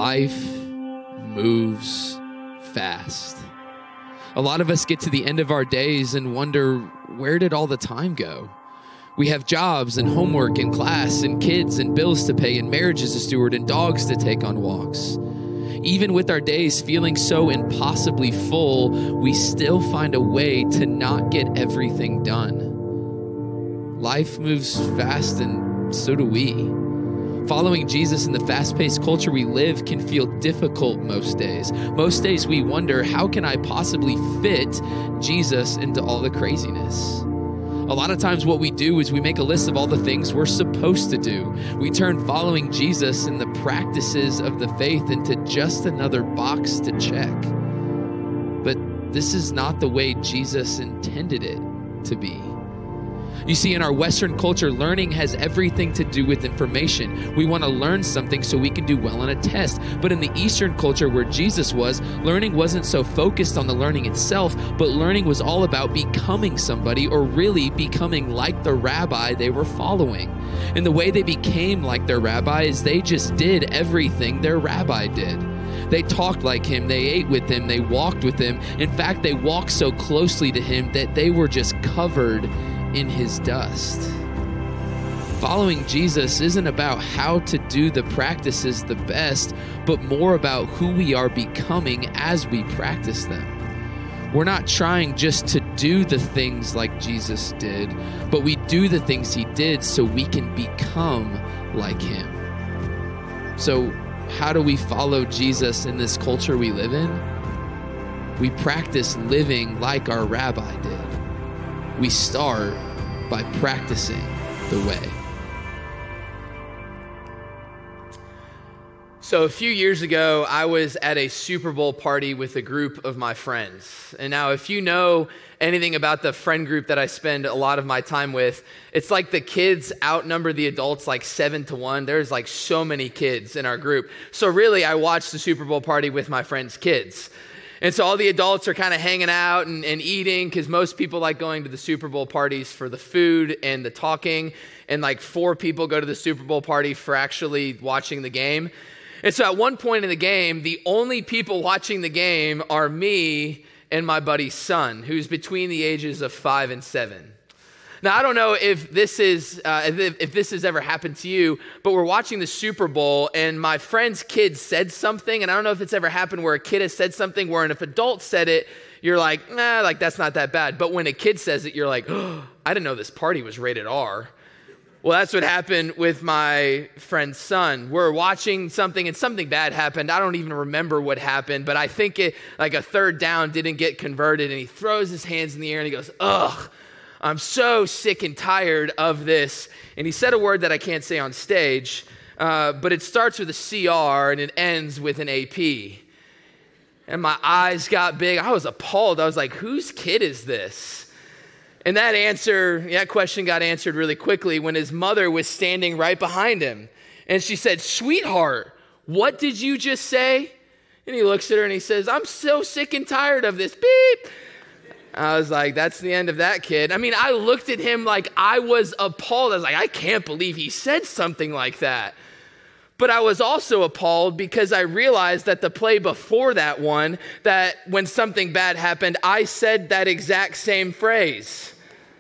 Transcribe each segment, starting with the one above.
Life moves fast. A lot of us get to the end of our days and wonder, where did all the time go? We have jobs and homework and class and kids and bills to pay and marriages to steward and dogs to take on walks. Even with our days feeling so impossibly full, we still find a way to not get everything done. Life moves fast, and so do we. Following Jesus in the fast-paced culture we live can feel difficult most days. Most days we wonder, how can I possibly fit Jesus into all the craziness? A lot of times what we do is we make a list of all the things we're supposed to do. We turn following Jesus and the practices of the faith into just another box to check. But this is not the way Jesus intended it to be. You see, in our Western culture, learning has everything to do with information. We want to learn something so we can do well on a test. But in the Eastern culture where Jesus was, learning wasn't so focused on the learning itself, but learning was all about becoming somebody, or really becoming like the rabbi they were following. And the way they became like their rabbi is they just did everything their rabbi did. They talked like him, they ate with him, they walked with him. In fact, they walked so closely to him that they were just covered in his dust. Following Jesus isn't about how to do the practices the best, but more about who we are becoming as we practice them. We're not trying just to do the things like Jesus did, but we do the things he did so we can become like him. So how do we follow Jesus in this culture we live in? We practice living like our rabbi did. We start by practicing the way. So a few years ago, I was at a Super Bowl party with a group of my friends. And now if you know anything about the friend group that I spend a lot of my time with, it's like the kids outnumber the adults like 7-1. There's like so many kids in our group. So really, I watched the Super Bowl party with my friends' kids. And so all the adults are kind of hanging out and eating, because most people like going to the Super Bowl parties for the food and the talking. And like 4 people go to the Super Bowl party for actually watching the game. And so at one point in the game, the only people watching the game are me and my buddy's son, who's between the ages of 5 and 7. Now, I don't know if this has ever happened to you, but we're watching the Super Bowl and my friend's kid said something, and I don't know if it's ever happened where a kid has said something where if an adult said it, you're like, nah, like that's not that bad. But when a kid says it, you're like, oh, I didn't know this party was rated R. Well, that's what happened with my friend's son. We're watching something and something bad happened. I don't even remember what happened, but I think it like a third down didn't get converted, and he throws his hands in the air and he goes, ugh. I'm so sick and tired of this. And he said a word that I can't say on stage, but it starts with a CR and it ends with an AP. And my eyes got big. I was appalled. I was like, whose kid is this? And that question got answered really quickly when his mother was standing right behind him. And she said, sweetheart, what did you just say? And he looks at her and he says, I'm so sick and tired of this. Beep. I was like, that's the end of that kid. I mean, I looked at him like I was appalled. I was like, I can't believe he said something like that. But I was also appalled because I realized that the play before that one, that when something bad happened, I said that exact same phrase.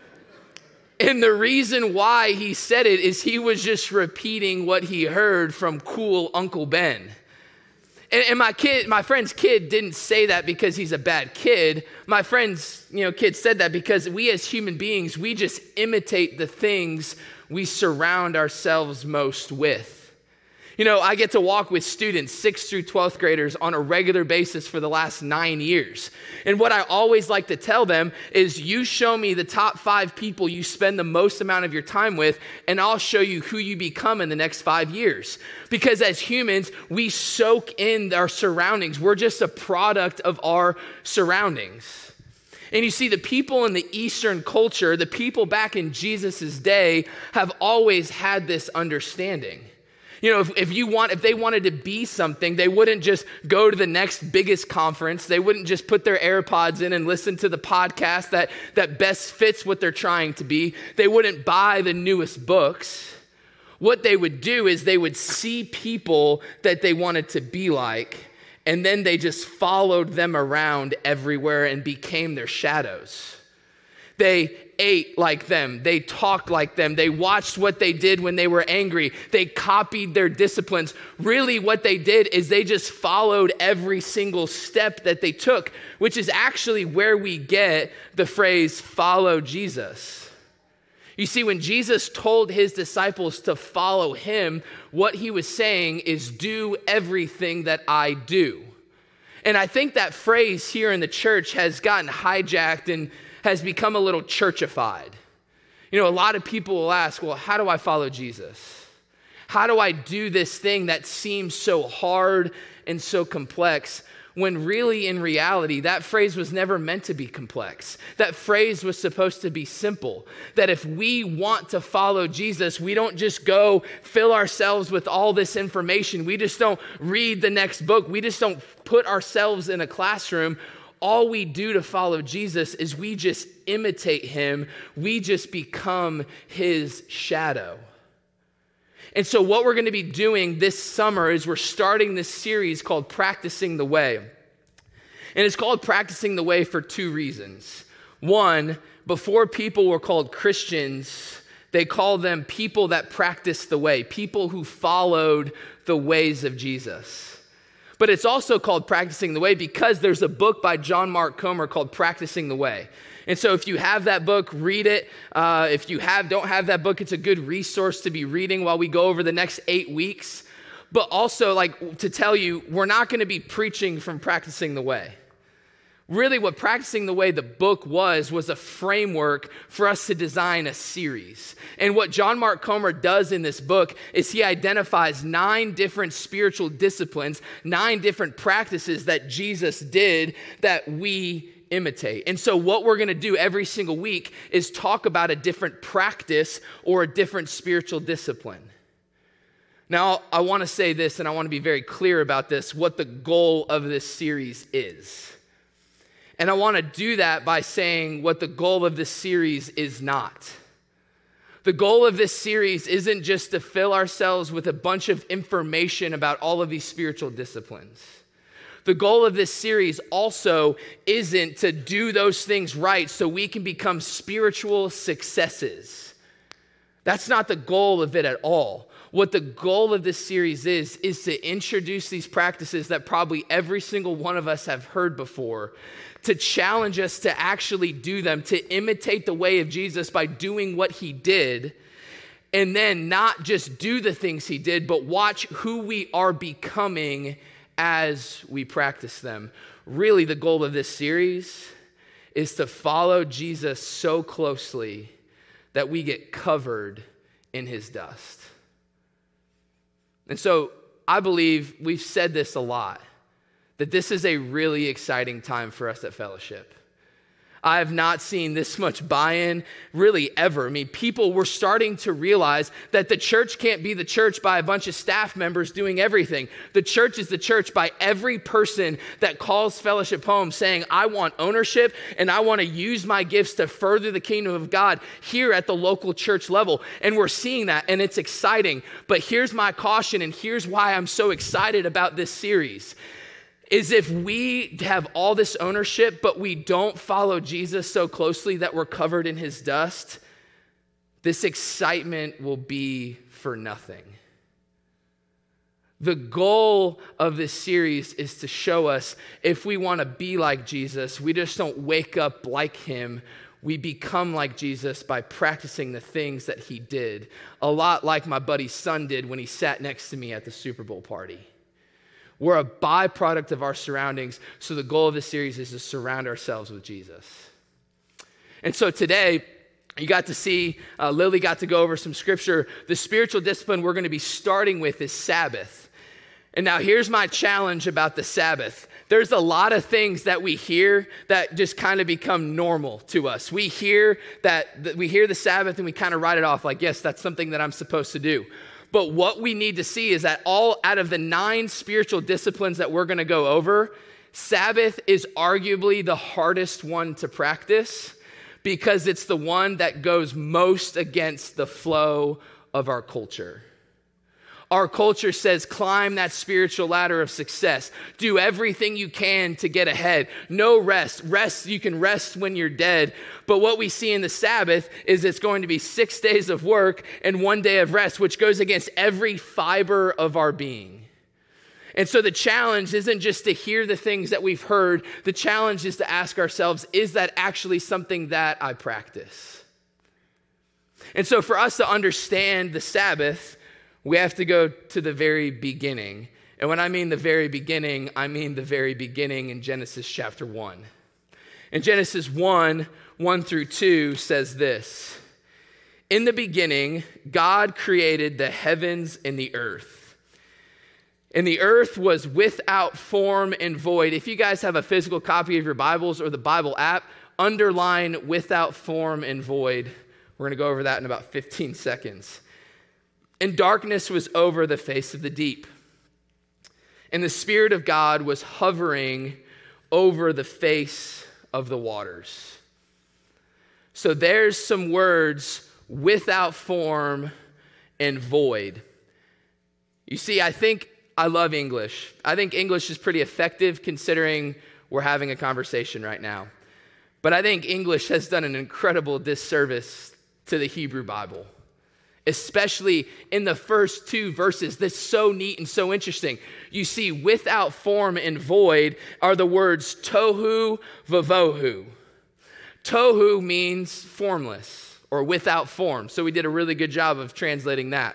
And the reason why he said it is he was just repeating what he heard from cool Uncle Ben. And my friend's kid didn't say that because he's a bad kid. My friend's, kid said that because we as human beings, we just imitate the things we surround ourselves most with. I get to walk with students, 6th through 12th graders, on a regular basis for the last 9 years. And what I always like to tell them is, you show me the top 5 people you spend the most amount of your time with, and I'll show you who you become in the next 5 years. Because as humans, we soak in our surroundings. We're just a product of our surroundings. And you see, the people in the Eastern culture, the people back in Jesus' day, have always had this understanding. If they wanted to be something, they wouldn't just go to the next biggest conference. They wouldn't just put their AirPods in and listen to the podcast that best fits what they're trying to be. They wouldn't buy the newest books. What they would do is they would see people that they wanted to be like, and then they just followed them around everywhere and became their shadows. They ate like them. They talked like them. They watched what they did when they were angry. They copied their disciplines. Really, what they did is they just followed every single step that they took, which is actually where we get the phrase, follow Jesus. You see, when Jesus told his disciples to follow him, what he was saying is do everything that I do. And I think that phrase here in the church has gotten hijacked and has become a little churchified. You know, a lot of people will ask, well, how do I follow Jesus? How do I do this thing that seems so hard and so complex? When really, in reality, that phrase was never meant to be complex. That phrase was supposed to be simple. That if we want to follow Jesus, we don't just go fill ourselves with all this information. We just don't read the next book. We just don't put ourselves in a classroom. All we do to follow Jesus is we just imitate him. We just become his shadow. And so what we're going to be doing this summer is we're starting this series called Practicing the Way. And it's called Practicing the Way for two reasons. One, before people were called Christians, they called them people that practiced the way, people who followed the ways of Jesus. But it's also called Practicing the Way because there's a book by John Mark Comer called Practicing the Way. And so if you have that book, read it. If you don't have that book, it's a good resource to be reading while we go over the next 8 weeks. But also, to tell you, we're not going to be preaching from Practicing the Way. Really, what Practicing the Way, the book was a framework for us to design a series. And what John Mark Comer does in this book is he identifies 9 different spiritual disciplines, 9 different practices that Jesus did that we imitate. And so what we're going to do every single week is talk about a different practice or a different spiritual discipline. Now, I want to say this, and I want to be very clear about this, what the goal of this series is. And I want to do that by saying what the goal of this series is not. The goal of this series isn't just to fill ourselves with a bunch of information about all of these spiritual disciplines. The goal of this series also isn't to do those things right so we can become spiritual successes. That's not the goal of it at all. What the goal of this series is to introduce these practices that probably every single one of us have heard before, to challenge us to actually do them, to imitate the way of Jesus by doing what he did, and then not just do the things he did, but watch who we are becoming as we practice them. Really, the goal of this series is to follow Jesus so closely that we get covered in his dust. And so I believe we've said this a lot, that this is a really exciting time for us at Fellowship. I have not seen this much buy-in really ever. I mean, people were starting to realize that the church can't be the church by a bunch of staff members doing everything. The church is the church by every person that calls Fellowship home saying, I want ownership and I want to use my gifts to further the kingdom of God here at the local church level. And we're seeing that and it's exciting. But here's my caution and here's why I'm so excited about this series. Is if we have all this ownership, but we don't follow Jesus so closely that we're covered in his dust, this excitement will be for nothing. The goal of this series is to show us if we want to be like Jesus, we just don't wake up like him. We become like Jesus by practicing the things that he did. A lot like my buddy's son did when he sat next to me at the Super Bowl party. We're a byproduct of our surroundings, so the goal of this series is to surround ourselves with Jesus. And so today, you got to see, Lily got to go over some scripture. The spiritual discipline we're going to be starting with is Sabbath. And now here's my challenge about the Sabbath. There's a lot of things that we hear that just kind of become normal to us. We hear the Sabbath and we kind of write it off like, yes, that's something that I'm supposed to do. But what we need to see is that all out of the 9 spiritual disciplines that we're going to go over, Sabbath is arguably the hardest one to practice because it's the one that goes most against the flow of our culture. Our culture says climb that spiritual ladder of success. Do everything you can to get ahead. No rest. You can rest when you're dead. But what we see in the Sabbath is it's going to be 6 days of work and 1 day of rest, which goes against every fiber of our being. And so the challenge isn't just to hear the things that we've heard. The challenge is to ask ourselves, is that actually something that I practice? And so for us to understand the Sabbath, we have to go to the very beginning. And when I mean the very beginning, I mean the very beginning in Genesis chapter 1. In Genesis 1:1-2 says this: "In the beginning, God created the heavens and the earth. And the earth was without form and void." If you guys have a physical copy of your Bibles or the Bible app, underline "without form and void." We're going to go over that in about 15 seconds. "And darkness was over the face of the deep. And the Spirit of God was hovering over the face of the waters." So there's some words, without form and void. You see, I love English. I think English is pretty effective considering we're having a conversation right now. But I think English has done an incredible disservice to the Hebrew Bible, especially in the first 2 verses. That's so neat and so interesting. You see, without form and void are the words tohu vavohu. Tohu means formless or without form. So we did a really good job of translating that.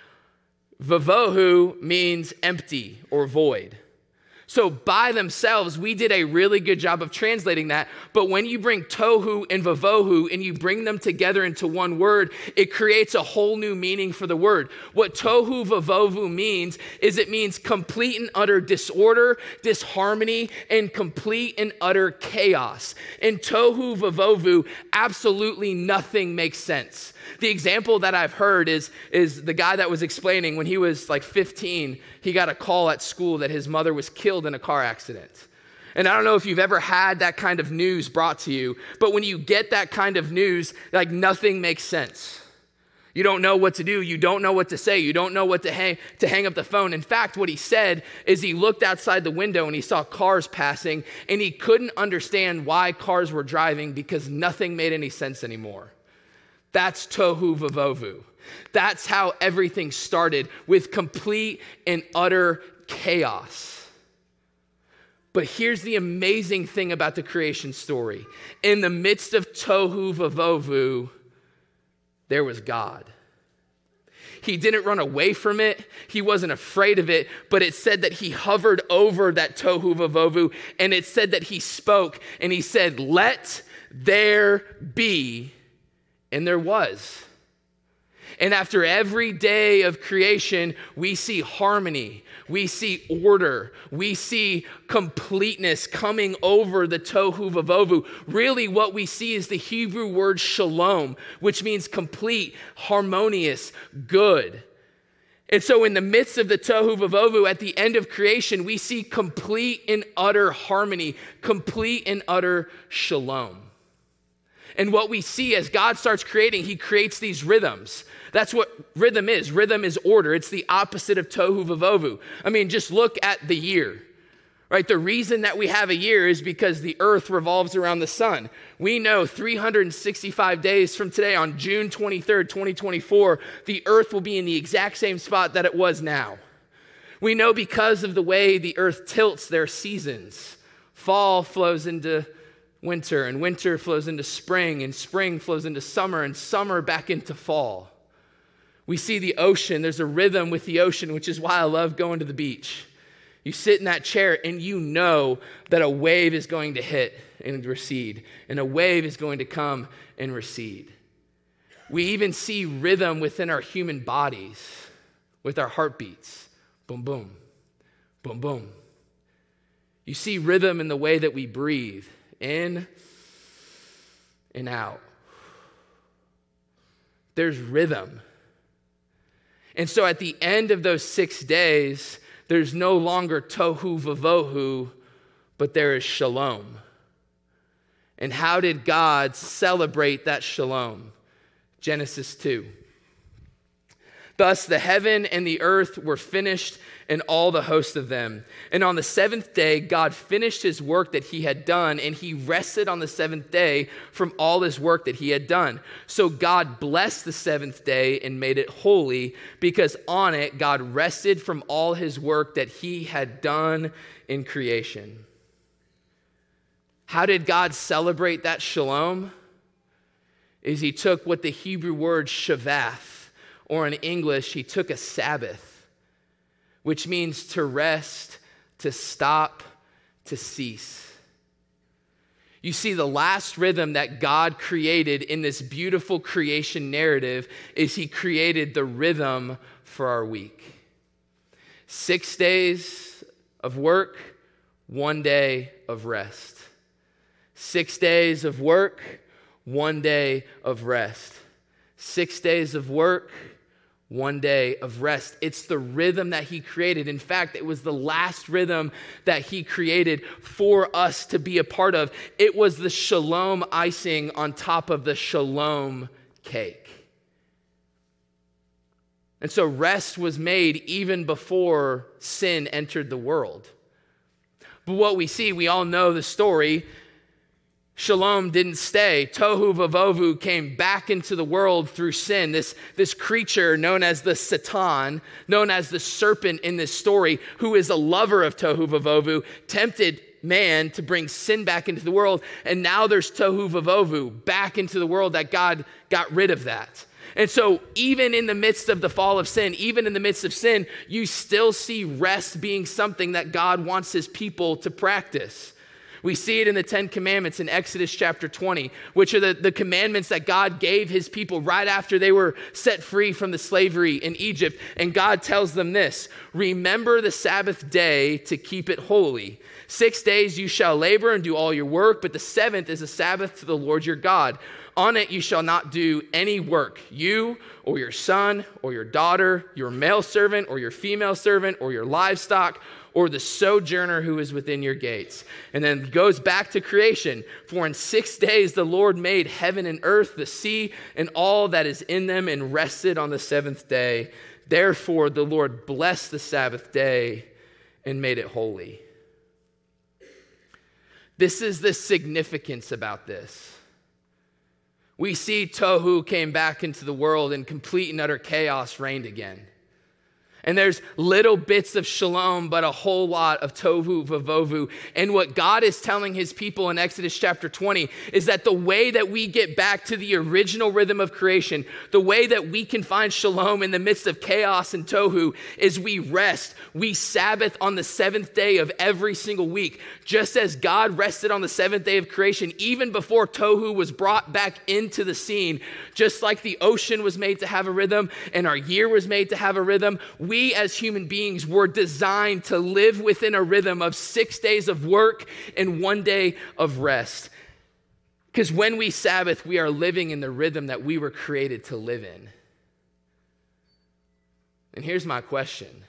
Vavohu means empty or void. So by themselves, we did a really good job of translating that. But when you bring tohu and vavohu and you bring them together into one word, it creates a whole new meaning for the word. What tohu vavohu means is it means complete and utter disorder, disharmony, and complete and utter chaos. In tohu vavohu, absolutely nothing makes sense. The example that I've heard is the guy that was explaining when he was like 15, he got a call at school that his mother was killed in a car accident. And I don't know if you've ever had that kind of news brought to you, but when you get that kind of news, like nothing makes sense. You don't know what to do. You don't know what to say. You don't know what to hang up the phone. In fact, what he said is he looked outside the window and he saw cars passing and he couldn't understand why cars were driving because nothing made any sense anymore. That's tohu vavohu. That's how everything started, with complete and utter chaos. But here's the amazing thing about the creation story. In the midst of tohu vavohu, there was God. He didn't run away from it. He wasn't afraid of it, but it said that he hovered over that tohu vavohu, and it said that he spoke, and he said, "Let there be," and there was. And after every day of creation, we see harmony, we see order, we see completeness coming over the tohu vavohu. Really what we see is the Hebrew word shalom, which means complete, harmonious, good. And so in the midst of the tohu vavohu, at the end of creation, we see complete and utter harmony, complete and utter shalom. And what we see as God starts creating, he creates these rhythms. That's what rhythm is. Rhythm is order. It's the opposite of tohu vavohu. I mean, just look at the year, right? The reason that we have a year is because the earth revolves around the sun. We know 365 days from today, on June 23rd, 2024, the earth will be in the exact same spot that it was now. We know because of the way the earth tilts, there are seasons. Fall flows into winter, and winter flows into spring, and spring flows into summer, and summer back into fall. We see the ocean. There's a rhythm with the ocean, which is why I love going to the beach. You sit in that chair and you know that a wave is going to hit and recede, and a wave is going to come and recede. We even see rhythm within our human bodies with our heartbeats. Boom, boom, boom, boom. You see rhythm in the way that we breathe, in and out. There's rhythm. And so at the end of those 6 days, there's no longer tohu vavohu, but there is shalom. And how did God celebrate that shalom? Genesis 2. Thus the heaven and the earth were finished, and all the host of them. And on the seventh day, God finished his work that he had done, and he rested on the seventh day from all his work that he had done. So God blessed the seventh day and made it holy, because on it God rested from all his work that he had done in creation. How did God celebrate that shalom? Is he took what the Hebrew word Shabbath, or in English, he took a Sabbath, which means to rest, to stop, to cease. You see, the last rhythm that God created in this beautiful creation narrative is he created the rhythm for our week. 6 days of work, 1 day of rest. 6 days of work, 1 day of rest. 6 days of work, 1 day of rest. It's the rhythm that he created. In fact, it was the last rhythm that he created for us to be a part of. It was the shalom icing on top of the shalom cake. And so rest was made even before sin entered the world. But what we see, we all know the story. Shalom didn't stay. Tohu vavohu came back into the world through sin. This creature known as the Satan, known as the serpent in this story, who is a lover of tohu vavohu, tempted man to bring sin back into the world. And now there's tohu vavohu back into the world, that God got rid of that. And so even in the midst of the fall of sin, even in the midst of sin, you still see rest being something that God wants his people to practice. We see it in the 10 Commandments in Exodus chapter 20, which are the commandments that God gave his people right after they were set free from the slavery in Egypt. And God tells them this: remember the Sabbath day to keep it holy. 6 days you shall labor and do all your work, but the seventh is a Sabbath to the Lord your God. On it you shall not do any work, you or your son or your daughter, your male servant or your female servant or your livestock, or the sojourner who is within your gates. And then goes back to creation. For in 6 days the Lord made heaven and earth, the sea, and all that is in them, and rested on the seventh day. Therefore the Lord blessed the Sabbath day and made it holy. This is the significance about this. We see Tohu came back into the world and complete and utter chaos reigned again. And there's little bits of shalom, but a whole lot of tohu vavohu. And what God is telling his people in Exodus chapter 20 is that the way that we get back to the original rhythm of creation, the way that we can find shalom in the midst of chaos and tohu, is we rest. We Sabbath on the seventh day of every single week. Just as God rested on the seventh day of creation, even before tohu was brought back into the scene, just like the ocean was made to have a rhythm and our year was made to have a rhythm, we as human beings were designed to live within a rhythm of 6 days of work and 1 day of rest. Because when we Sabbath, we are living in the rhythm that we were created to live in. And here's my question.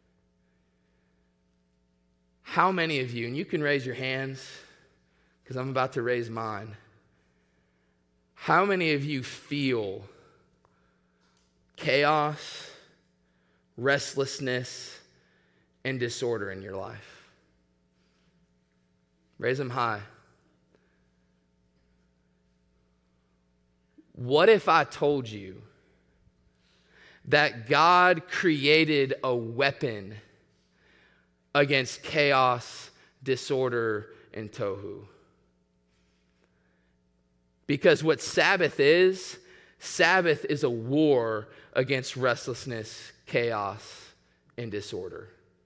How many of you, and you can raise your hands because I'm about to raise mine, how many of you feel chaos, restlessness, and disorder in your life? Raise them high. What if I told you that God created a weapon against chaos, disorder, and tohu? Because what Sabbath is a war against restlessness, chaos, and disorder.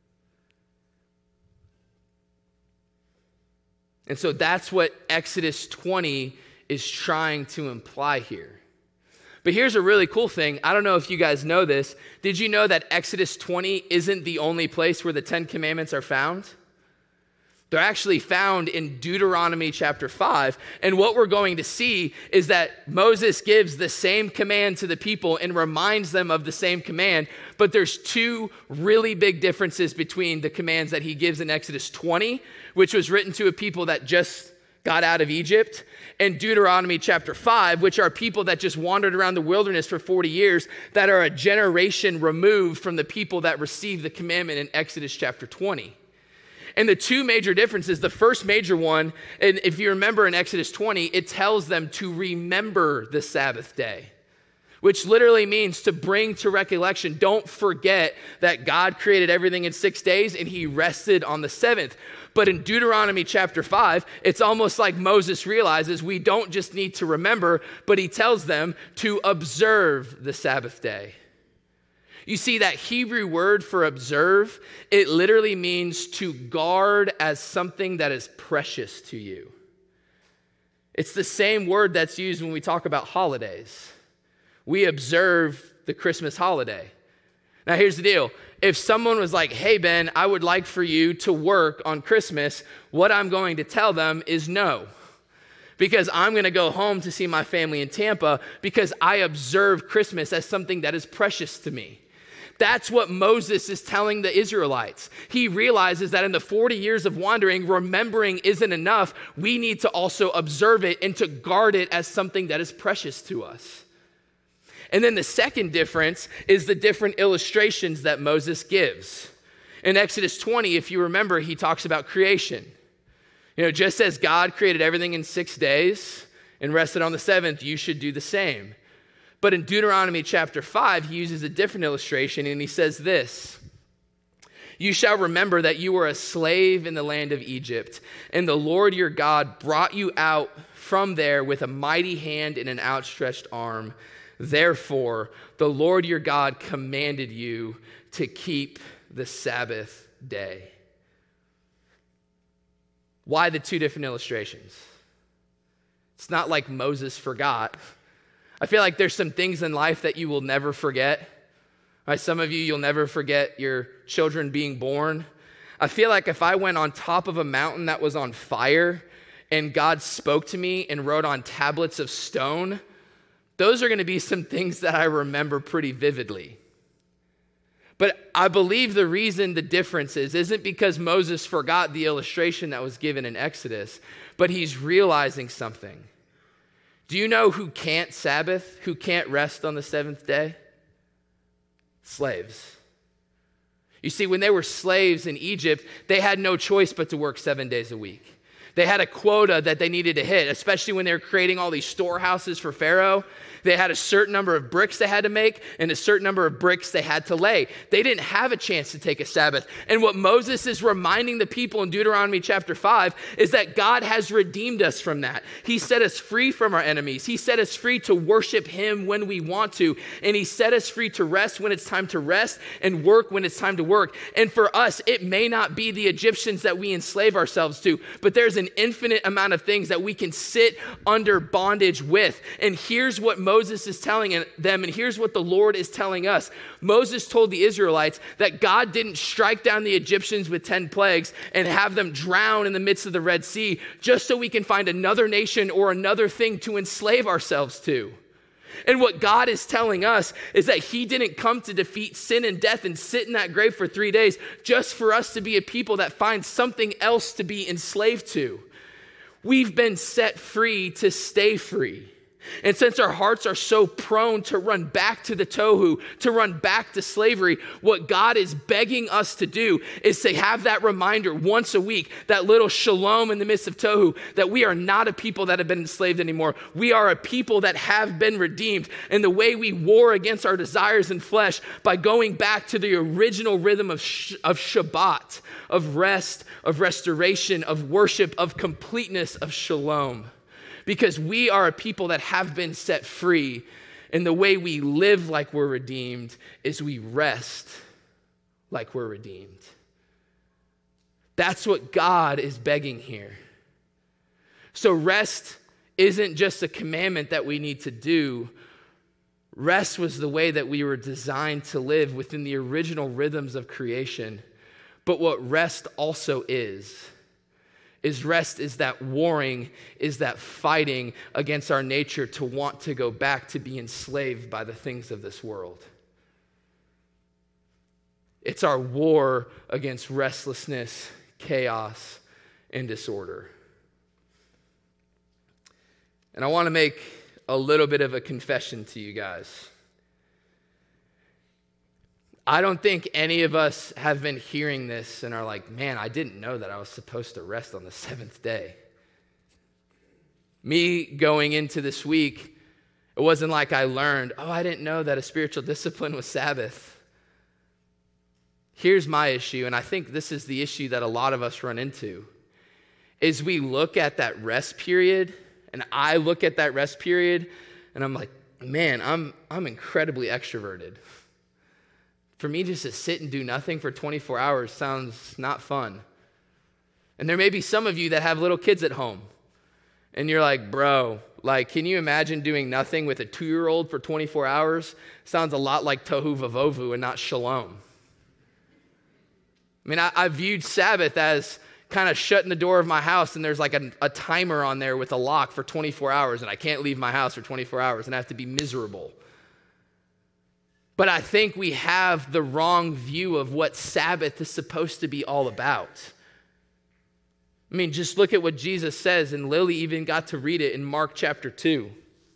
And so that's what Exodus 20 is trying to imply here. But here's a really cool thing. I don't know if you guys know this. Did you know that Exodus 20 isn't the only place where the 10 Commandments are found? They're actually found in Deuteronomy chapter 5. And what we're going to see is that Moses gives the same command to the people and reminds them of the same command. But there's two really big differences between the commands that he gives in Exodus 20, which was written to a people that just got out of Egypt, and Deuteronomy chapter 5, which are people that just wandered around the wilderness for 40 years, that are a generation removed from the people that received the commandment in Exodus chapter 20. And the two major differences, the first major one, and if you remember in Exodus 20, it tells them to remember the Sabbath day, which literally means to bring to recollection. Don't forget that God created everything in 6 days and he rested on the seventh. But in Deuteronomy chapter 5, it's almost like Moses realizes we don't just need to remember, but he tells them to observe the Sabbath day. You see, that Hebrew word for observe, it literally means to guard as something that is precious to you. It's the same word that's used when we talk about holidays. We observe the Christmas holiday. Now, here's the deal. If someone was like, hey, Ben, I would like for you to work on Christmas, what I'm going to tell them is no. Because I'm going to go home to see my family in Tampa because I observe Christmas as something that is precious to me. That's what Moses is telling the Israelites. He realizes that in the 40 years of wandering, remembering isn't enough. We need to also observe it and to guard it as something that is precious to us. And then the second difference is the different illustrations that Moses gives. In Exodus 20, if you remember, he talks about creation. Just as God created everything in 6 days and rested on the seventh, you should do the same. But in Deuteronomy chapter 5, he uses a different illustration and he says this: you shall remember that you were a slave in the land of Egypt, and the Lord your God brought you out from there with a mighty hand and an outstretched arm. Therefore, the Lord your God commanded you to keep the Sabbath day. Why the two different illustrations? It's not like Moses forgot. I feel like there's some things in life that you will never forget. Right? Some of you, you'll never forget your children being born. I feel like if I went on top of a mountain that was on fire and God spoke to me and wrote on tablets of stone, those are going to be some things that I remember pretty vividly. But I believe the reason the difference isn't because Moses forgot the illustration that was given in Exodus, but he's realizing something. Do you know who can't Sabbath, who can't rest on the seventh day? Slaves. You see, when they were slaves in Egypt, they had no choice but to work 7 days a week. They had a quota that they needed to hit, especially when they were creating all these storehouses for Pharaoh. They had a certain number of bricks they had to make and a certain number of bricks they had to lay. They didn't have a chance to take a Sabbath. And what Moses is reminding the people in Deuteronomy chapter 5 is that God has redeemed us from that. He set us free from our enemies. He set us free to worship him when we want to. And he set us free to rest when it's time to rest and work when it's time to work. And for us, it may not be the Egyptians that we enslave ourselves to, but there's an infinite amount of things that we can sit under bondage with. And here's what Moses is telling them, and here's what the Lord is telling us. Moses told the Israelites that God didn't strike down the Egyptians with 10 plagues and have them drown in the midst of the Red Sea just so we can find another nation or another thing to enslave ourselves to. And what God is telling us is that he didn't come to defeat sin and death and sit in that grave for 3 days just for us to be a people that find something else to be enslaved to. We've been set free to stay free. And since our hearts are so prone to run back to the tohu, to run back to slavery, what God is begging us to do is to have that reminder once a week, that little shalom in the midst of tohu, that we are not a people that have been enslaved anymore. We are a people that have been redeemed. And the way we war against our desires and flesh by going back to the original rhythm of Shabbat, of rest, of restoration, of worship, of completeness, of shalom. Because we are a people that have been set free, and the way we live like we're redeemed is we rest like we're redeemed. That's what God is begging here. So rest isn't just a commandment that we need to do. Rest was the way that we were designed to live within the original rhythms of creation. But what rest also is rest is that warring, is that fighting against our nature to want to go back to be enslaved by the things of this world. It's our war against restlessness, chaos, and disorder. And I want to make a little bit of a confession to you guys. I don't think any of us have been hearing this and are like, man, I didn't know that I was supposed to rest on the seventh day. Me going into this week, it wasn't like I learned, I didn't know that a spiritual discipline was Sabbath. Here's my issue, and I think this is the issue that a lot of us run into, is we look at that rest period, and I look at that rest period, and I'm like, man, I'm incredibly extroverted. For me just to sit and do nothing for 24 hours sounds not fun. And there may be some of you that have little kids at home, and you're like, bro, can you imagine doing nothing with a 2-year-old for 24 hours? Sounds a lot like tohu vavohu and not shalom. I mean, I viewed Sabbath as kind of shutting the door of my house and there's like a timer on there with a lock for 24 hours and I can't leave my house for 24 hours and I have to be miserable. But I think we have the wrong view of what Sabbath is supposed to be all about. I mean, just look at what Jesus says, and Lily even got to read it in Mark chapter 2.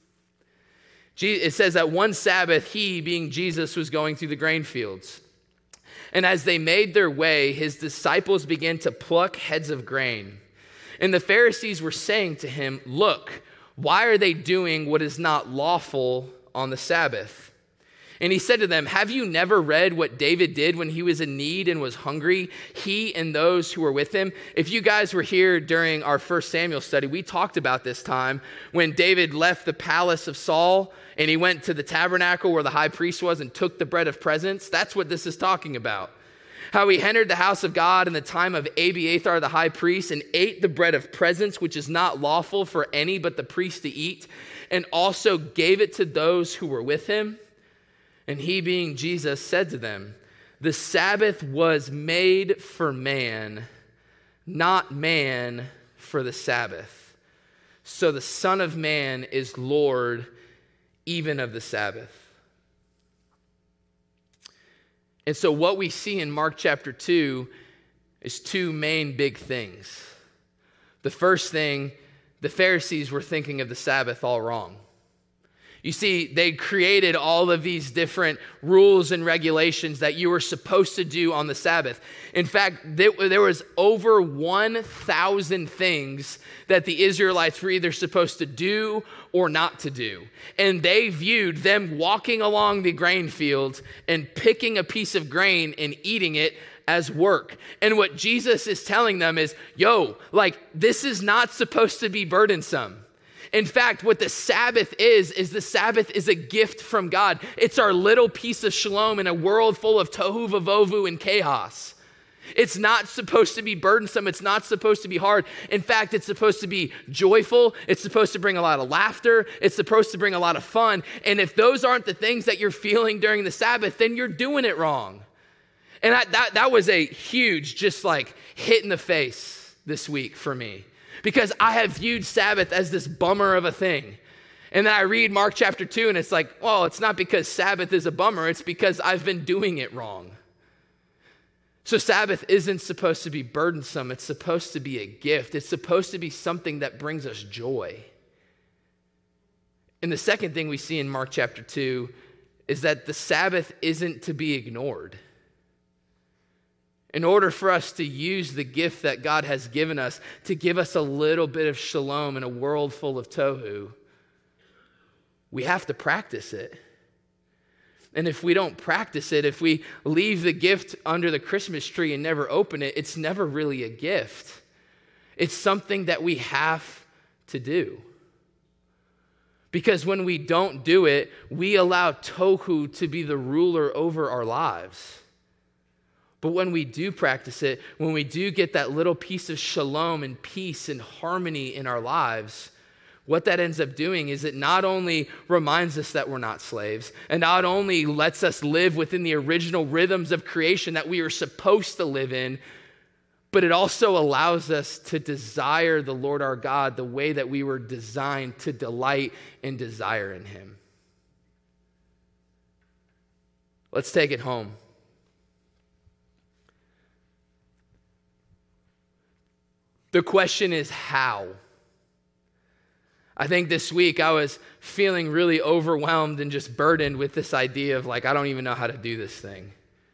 It says that one Sabbath, he, being Jesus, was going through the grain fields. And as they made their way, his disciples began to pluck heads of grain. And the Pharisees were saying to him, look, why are they doing what is not lawful on the Sabbath? And he said to them, have you never read what David did when he was in need and was hungry, he and those who were with him? If you guys were here during our 1 Samuel study, we talked about this time when David left the palace of Saul and he went to the tabernacle where the high priest was and took the bread of presence. That's what this is talking about. How he entered the house of God in the time of Abiathar the high priest and ate the bread of presence, which is not lawful for any but the priest to eat, and also gave it to those who were with him. And he, being Jesus, said to them, the Sabbath was made for man, not man for the Sabbath. So the Son of Man is Lord even of the Sabbath. And so what we see in Mark chapter 2 is two main big things. The first thing, the Pharisees were thinking of the Sabbath all wrong. You see, they created all of these different rules and regulations that you were supposed to do on the Sabbath. In fact, there was over 1,000 things that the Israelites were either supposed to do or not to do. And they viewed them walking along the grain fields and picking a piece of grain and eating it as work. And what Jesus is telling them is, this is not supposed to be burdensome. In fact, what the Sabbath is the Sabbath is a gift from God. It's our little piece of shalom in a world full of tohu vavohu and chaos. It's not supposed to be burdensome. It's not supposed to be hard. In fact, it's supposed to be joyful. It's supposed to bring a lot of laughter. It's supposed to bring a lot of fun. And if those aren't the things that you're feeling during the Sabbath, then you're doing it wrong. And that was a huge hit in the face this week for me. Because I have viewed Sabbath as this bummer of a thing. And then I read Mark chapter 2 and it's like, well, it's not because Sabbath is a bummer, it's because I've been doing it wrong. So Sabbath isn't supposed to be burdensome, it's supposed to be a gift. It's supposed to be something that brings us joy. And the second thing we see in Mark chapter 2 is that the Sabbath isn't to be ignored. In order for us to use the gift that God has given us to give us a little bit of shalom in a world full of tohu, we have to practice it. And if we don't practice it, if we leave the gift under the Christmas tree and never open it, it's never really a gift. It's something that we have to do. Because when we don't do it, we allow tohu to be the ruler over our lives. But when we do practice it, when we do get that little piece of shalom and peace and harmony in our lives, what that ends up doing is it not only reminds us that we're not slaves, and not only lets us live within the original rhythms of creation that we are supposed to live in, but it also allows us to desire the Lord our God the way that we were designed to delight and desire in him. Let's take it home. The question is how. I think this week I was feeling really overwhelmed and just burdened with this idea of like, I don't even know how to do this thing.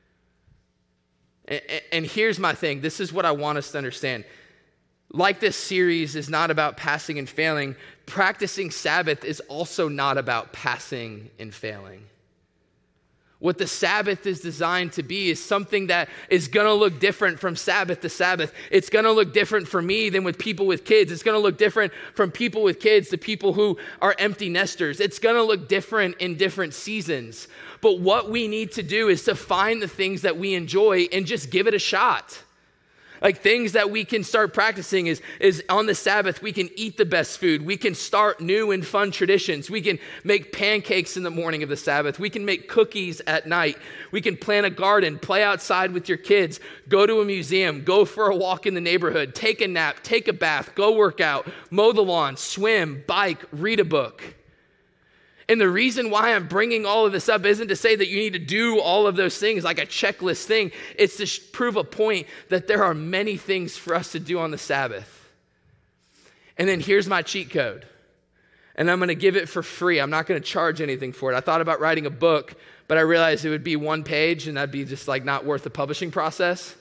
And here's my thing. This is what I want us to understand. Like this series is not about passing and failing, practicing Sabbath is also not about passing and failing. What the Sabbath is designed to be is something that is going to look different from Sabbath to Sabbath. It's going to look different for me than with people with kids. It's going to look different from people with kids to people who are empty nesters. It's going to look different in different seasons. But what we need to do is to find the things that we enjoy and just give it a shot. Like things that we can start practicing is on the Sabbath, we can eat the best food. We can start new and fun traditions. We can make pancakes in the morning of the Sabbath. We can make cookies at night. We can plant a garden, play outside with your kids, go to a museum, go for a walk in the neighborhood, take a nap, take a bath, go work out, mow the lawn, swim, bike, read a book. And the reason why I'm bringing all of this up isn't to say that you need to do all of those things like a checklist thing. It's to prove a point that there are many things for us to do on the Sabbath. And then here's my cheat code. And I'm going to give it for free. I'm not going to charge anything for it. I thought about writing a book, but I realized it would be one page and that'd be just like not worth the publishing process.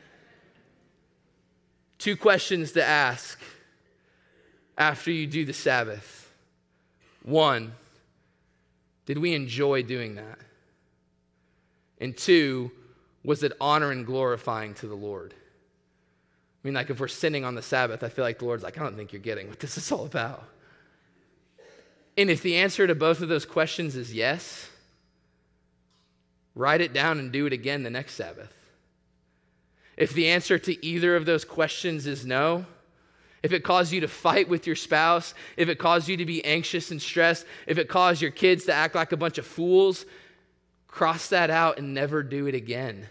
2 questions to ask after you do the Sabbath. 1, did we enjoy doing that? And 2, was it honor and glorifying to the Lord? I mean, like if we're sinning on the Sabbath, I feel like the Lord's like, I don't think you're getting what this is all about. And if the answer to both of those questions is yes, write it down and do it again the next Sabbath. If the answer to either of those questions is no, if it caused you to fight with your spouse, if it caused you to be anxious and stressed, if it caused your kids to act like a bunch of fools, cross that out and never do it again.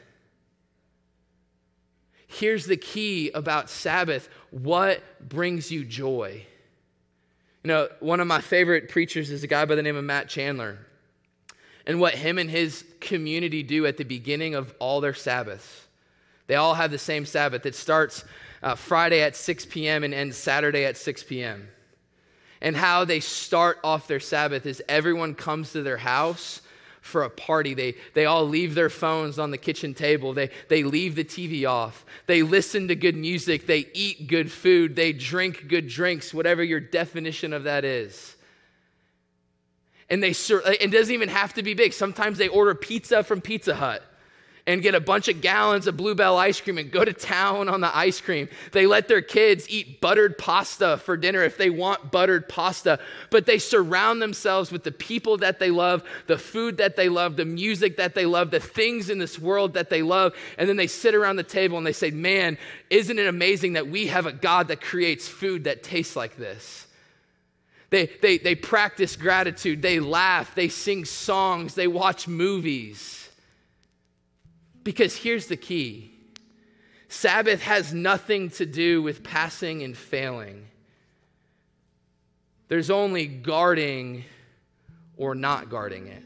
Here's the key about Sabbath. What brings you joy? You know, one of my favorite preachers is a guy by the name of Matt Chandler. And what him and his community do at the beginning of all their Sabbaths, they all have the same Sabbath. It starts Friday at 6 p.m. and ends Saturday at 6 p.m. And how they start off their Sabbath is everyone comes to their house for a party. They all leave their phones on the kitchen table. They leave the TV off. They listen to good music. They eat good food. They drink good drinks, whatever your definition of that is. And it doesn't even have to be big. Sometimes they order pizza from Pizza Hut and get a bunch of gallons of Bluebell ice cream and go to town on the ice cream. They let their kids eat buttered pasta for dinner if they want buttered pasta, but they surround themselves with the people that they love, the food that they love, the music that they love, the things in this world that they love, and then they sit around the table and they say, man, isn't it amazing that we have a God that creates food that tastes like this? They practice gratitude, they laugh, they sing songs, they watch movies. Because here's the key. Sabbath has nothing to do with passing and failing. There's only guarding or not guarding it.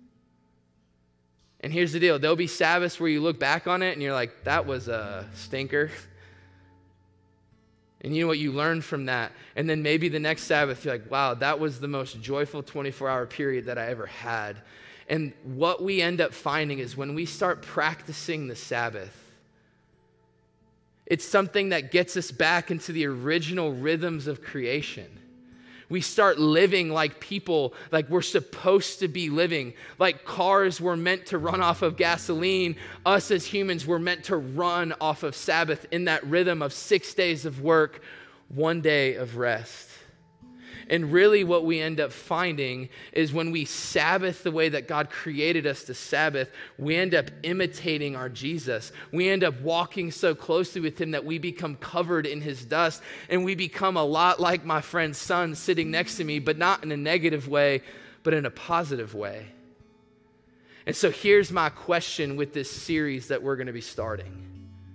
And here's the deal. There'll be Sabbaths where you look back on it and you're like, that was a stinker. And you know what? You learn from that. And then maybe the next Sabbath, you're like, wow, that was the most joyful 24-hour period that I ever had. And what we end up finding is when we start practicing the Sabbath, it's something that gets us back into the original rhythms of creation. We start living like people, like we're supposed to be living. Like cars were meant to run off of gasoline. Us as humans were meant to run off of Sabbath in that rhythm of 6 days of work, 1 day of rest. And really what we end up finding is when we Sabbath the way that God created us to Sabbath, we end up imitating our Jesus. We end up walking so closely with him that we become covered in his dust, and we become a lot like my friend's son sitting next to me, but not in a negative way, but in a positive way. And so here's my question with this series that we're going to be starting.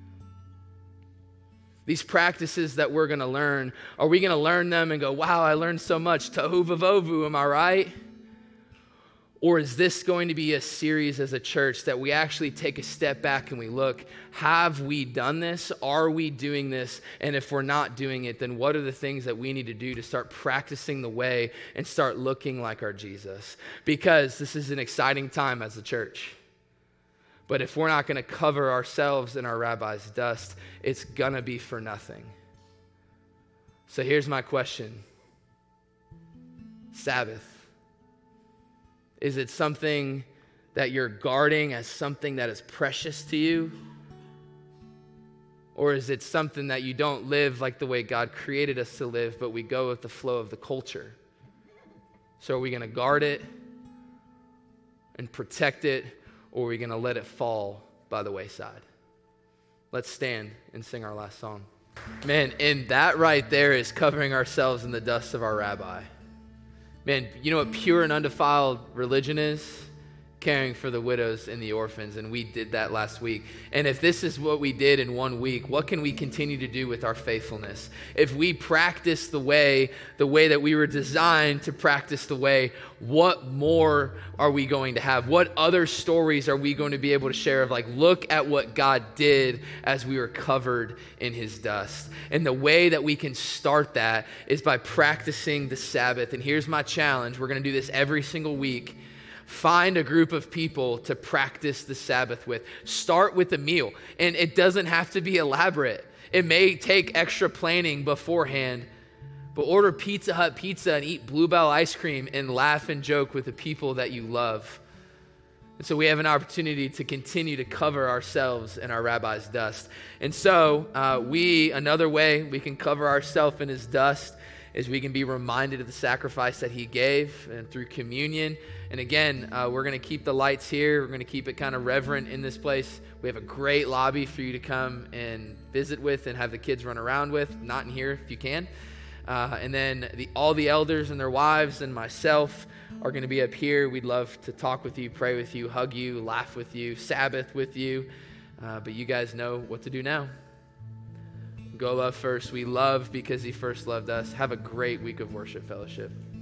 These practices that we're going to learn, are we going to learn them and go, wow, I learned so much, tohu vavohu, am I right? Or is this going to be a series as a church that we actually take a step back and we look, have we done this? Are we doing this? And if we're not doing it, then what are the things that we need to do to start practicing the way and start looking like our Jesus? Because this is an exciting time as a church. But if we're not going to cover ourselves in our rabbi's dust, it's going to be for nothing. So here's my question. Sabbath. Is it something that you're guarding as something that is precious to you? Or is it something that you don't live like the way God created us to live, but we go with the flow of the culture? So are we going to guard it and protect it, or are we going to let it fall by the wayside? Let's stand and sing our last song. Man, and that right there is covering ourselves in the dust of our rabbi. Man, you know what pure and undefiled religion is? Caring for the widows and the orphans, and we did that last week. And if this is what we did in 1 week, what can we continue to do with our faithfulness? If we practice the way that we were designed to practice the way, what more are we going to have? What other stories are we going to be able to share of, like, look at what God did as we were covered in his dust? And the way that we can start that is by practicing the Sabbath. And here's my challenge. We're going to do this every single week. Find a group of people to practice the Sabbath with. Start with a meal. And it doesn't have to be elaborate. It may take extra planning beforehand, but order Pizza Hut pizza and eat Bluebell ice cream and laugh and joke with the people that you love. And so we have an opportunity to continue to cover ourselves in our rabbi's dust. And so another way we can cover ourselves in his dust is we can be reminded of the sacrifice that he gave, and through communion. And again, we're going to keep the lights here. We're going to keep it kind of reverent in this place. We have a great lobby for you to come and visit with and have the kids run around with. Not in here if you can. And then all the elders and their wives and myself are going to be up here. We'd love to talk with you, pray with you, hug you, laugh with you, Sabbath with you. But you guys know what to do now. Go love first. We love because he first loved us. Have a great week of worship fellowship.